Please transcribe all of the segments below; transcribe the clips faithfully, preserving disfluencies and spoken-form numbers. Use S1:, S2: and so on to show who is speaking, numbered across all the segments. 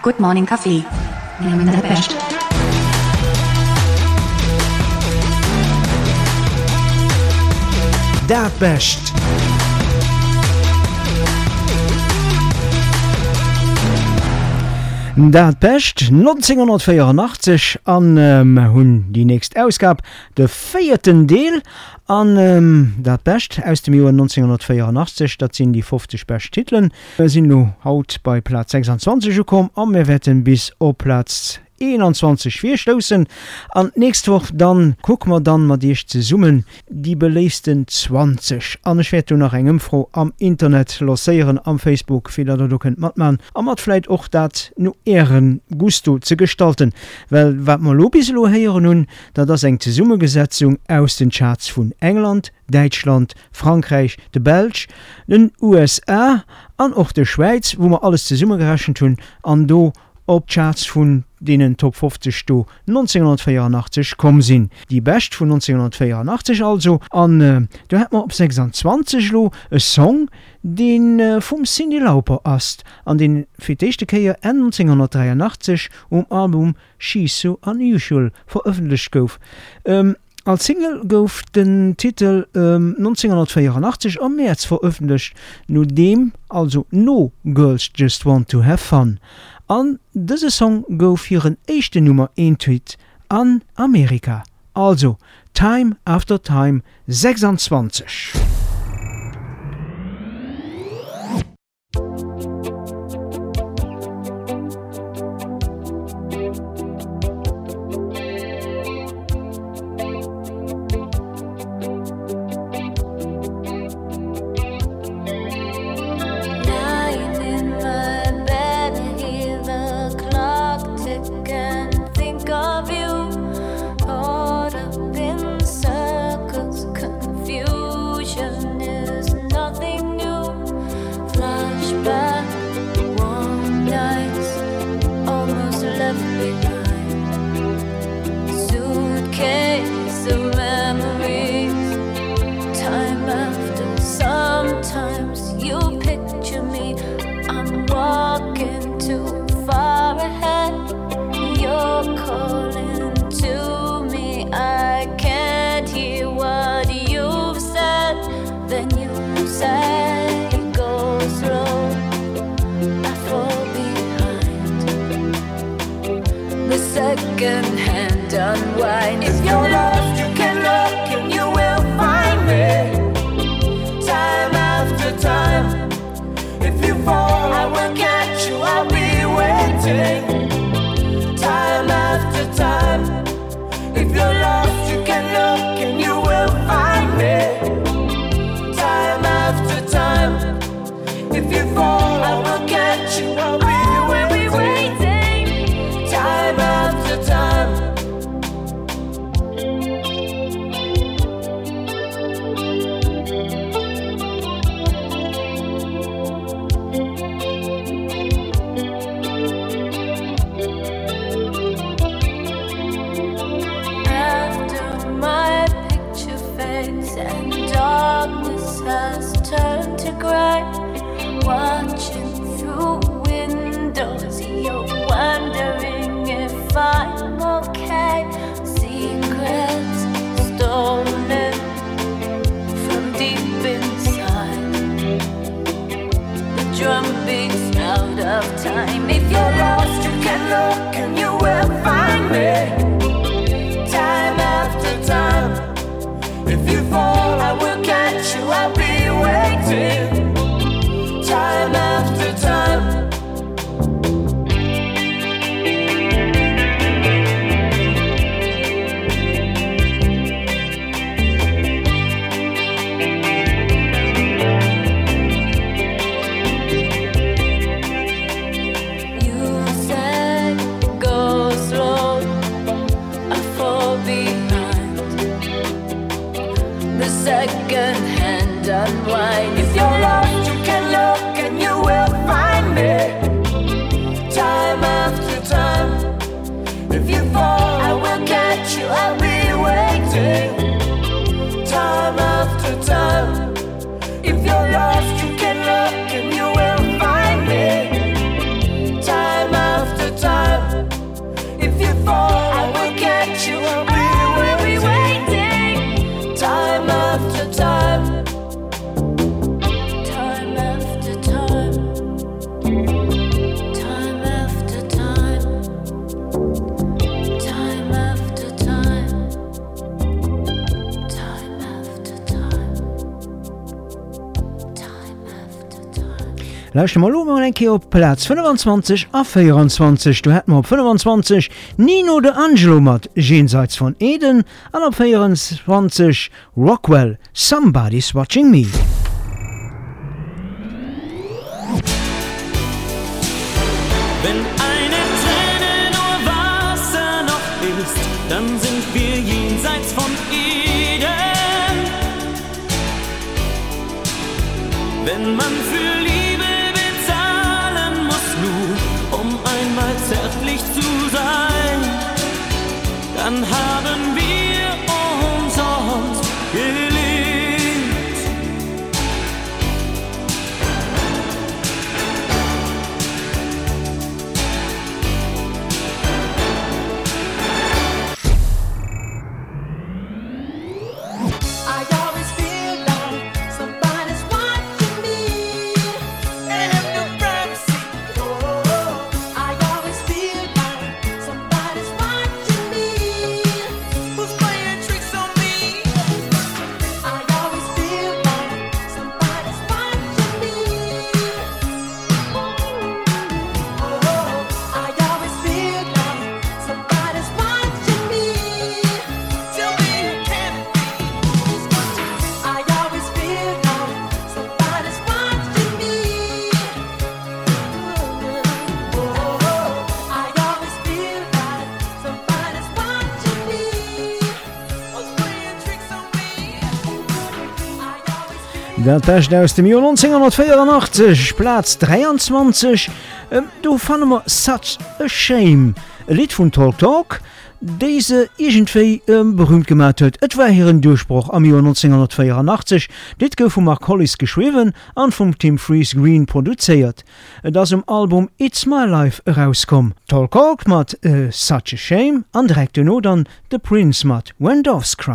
S1: Good Morning Kaffee. Nehmen der Best.
S2: Dat Best. Dat Best neunzehnhundertvierundachtzig an ähm, hunn die nächst Ausgab de vierten Deel an ähm, Dat Best aus dem Jahr neunzehnhundertvierundachtzig, dat sind die fünfzig Best Titeln. Wir sind no haut bei Platz sechsundzwanzig gekommen an wir werden bis op Platz einundzwanzig vierstoßen. An nächste Woche dann gucken wir dann mal die zu summen die beleisten zwanzig. An ich werde nach engem froh am Internet lancieren, am Facebook, viele da könnt mat man, am hat vielleicht auch dat nu ehren Gusto zu gestalten, weil wat man lo bislo hören nun, da das eng Summegesetzung aus den Charts von England, Deutschland, Frankreich, de Belg, den U S A, an auch der Schweiz, wo man alles zu Summe gerechnet tun, an do op Charts vun denen Top fünfzig do neunzehnhundertvierundachtzig kom sinn. Die Best vun neunzehnhundertvierundachtzig also an äh, da hat man op sechsundzwanzig lo e Song den äh, vum Cyndi Lauper ast an den fir d'echte Keier en neunzehnhundertdreiundachtzig um Album She's So Unusual veröffentlicht gouf. Ähm, Als Single gouf den Titel ähm, neunzehnhundertvierundachtzig am März veröffentlicht, no dem also No Girls Just Want to Have Fun. An dëse Song gouf hireieren éischte Nummer een Tweet an Amerika. Also Time After Time sechsundzwanzig.
S3: Second-hand unwind. If you're lost, you can look and you will find me. Time after time. If you fall, I will catch you. I'll be waiting. Time after time. If you're lost, you can look and you will find me. Time after time. If you fall, I will catch you. I'll be waiting. Time after time. After my picture fades and darkness has turned to gray, watching through windows, you're wondering if I'm okay. Secrets stolen from deep inside. The drum beats out of time. If you're lost, you can look and you will find me. Time after time. If you fall, I will catch you. I'll be waiting. Time after time. Second-hand unwind. If you're lost, you can look and you will find me. Time after time. If you fall, I will catch you. I'll be waiting. Time after time. If you're lost, you can look and you will find me. Time after
S2: Lauscht mal lo mal enke op Platz fünfundzwanzig a vierundzwanzig. Du hätt ma op fünfundzwanzig Nino de Angelo mat Jenseits von Eden an op vierundzwanzig Rockwell, Somebody's Watching Me.
S4: Wenn eine Träne nur Wasser noch ist, dann sind wir jenseits von Eden. Wenn man für Liebe bezahlen muss, nur um einmal zärtlich zu sein, dann haben wir umsonst gelebt.
S2: Dat Best aus dem Jahr neunzehnhundertvierundachtzig, Platz dreiundzwanzig. Ähm, du fand immer Such a Shame. Ein Lied von Talk Talk, diese irgendwie ähm, berühmt gemacht hat. Et war hier ein Durchbruch am Jahr neunzehnhundertvierundachtzig. Dit gouf von Mark Hollis geschrieben und vom Tim Freeze Green produziert. Das im Album It's My Life rauskom. Talk Talk mit äh, Such a Shame und direkt no dann The Prince mit When Doves Cry.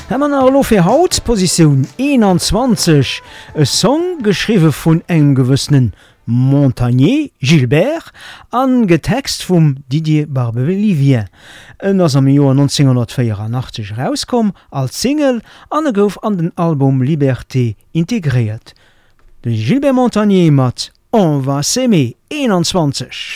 S2: Hammer lo fir Haut Position einundzwanzig e Song geschriwe vun eng gewëssenen Montagnier Gilbert an Getext vum Didier Barbelivien. En ass am Joer neunzehnhundertvierundachtzig rauskom als Single an e gouf an den Album Liberté integriert. De Gilbert Montagnier mat On va s'aimer einundzwanzig.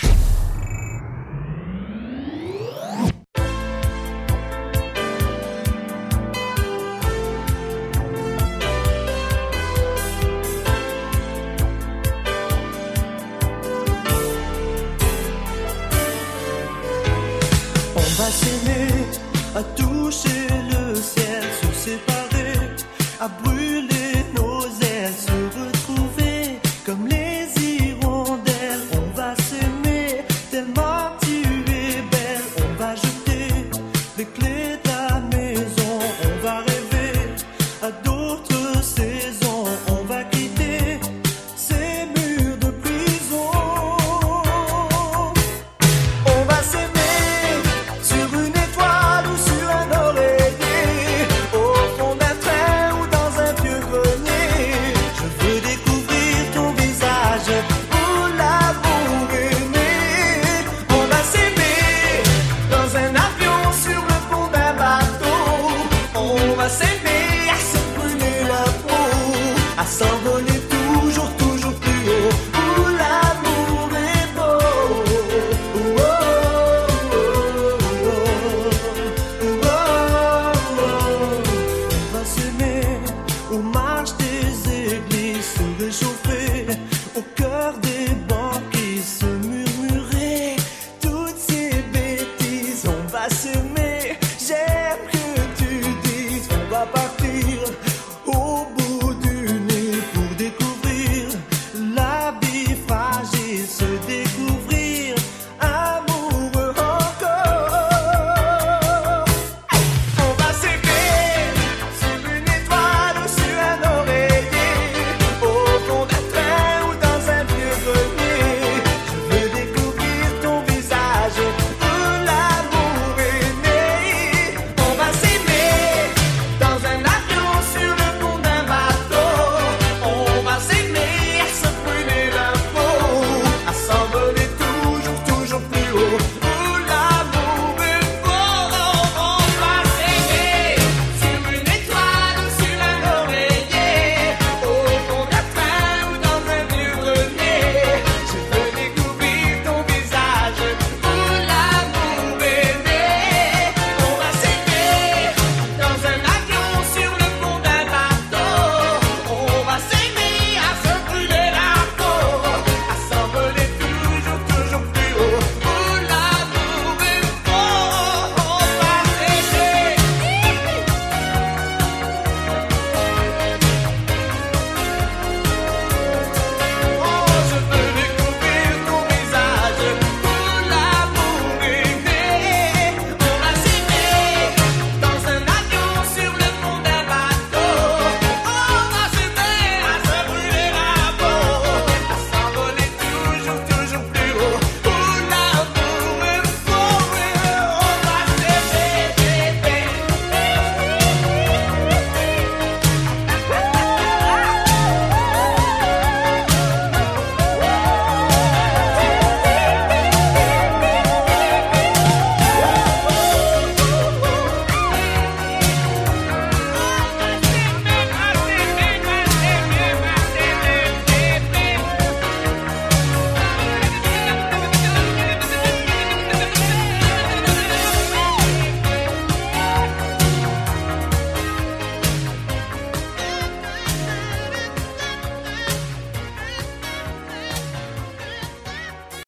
S3: On va s'aimer, à toucher le ciel, se séparer, à brûler nos ailes, se retrouver comme les hirondelles. On va s'aimer tellement tu es belle. On va jeter les clés de la maison. On va rêver à d'autres saisons. On va quitter ces murs de prison. On va s'aimer sur une étoile ou sur un oreiller, au fond d'un train ou dans un vieux grenier. Je veux découvrir ton visage pour l'amour aimé. On va s'aimer dans un avion, sur le pont d'un bateau. On va s'aimer à se brûler la peau, à s'en